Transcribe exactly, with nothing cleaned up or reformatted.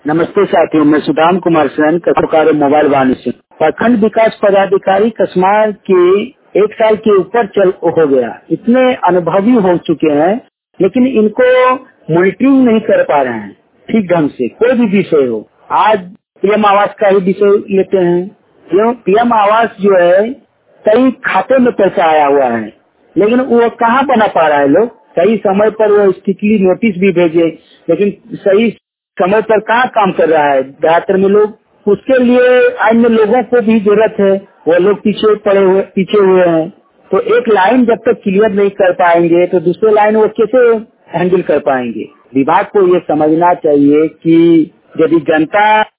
नमस्ते साथियों, मैं सुदाम कुमार सेन कथोकार मोबाइल वाणी से। प्रखंड विकास पदाधिकारी कसमार के एक साल के ऊपर चल हो गया। इतने अनुभवी हो चुके हैं, लेकिन इनको मॉनिटरिंग नहीं कर पा रहे हैं ठीक ढंग से। कोई भी विषय हो, आज पीएम आवास का ही विषय लेते हैं। क्यों पीएम आवास जो है कई खाते में पैसा आया हुआ है, लेकिन वो कहाँ बना पा रहा है। लोग सही समय पर वो स्ट्रिक्टली नोटिस भी भेजे, लेकिन सही समय पर कहाँ काम कर रहा है ज्यादातर में लोग। उसके लिए अन्य लोगों को भी जरूरत है, वो लोग पीछे पड़े हुए पीछे हुए हैं। तो एक लाइन जब तक क्लियर नहीं कर पाएंगे तो दूसरे लाइन वो कैसे हैंडल कर पाएंगे। विभाग को ये समझना चाहिए कि यदि जनता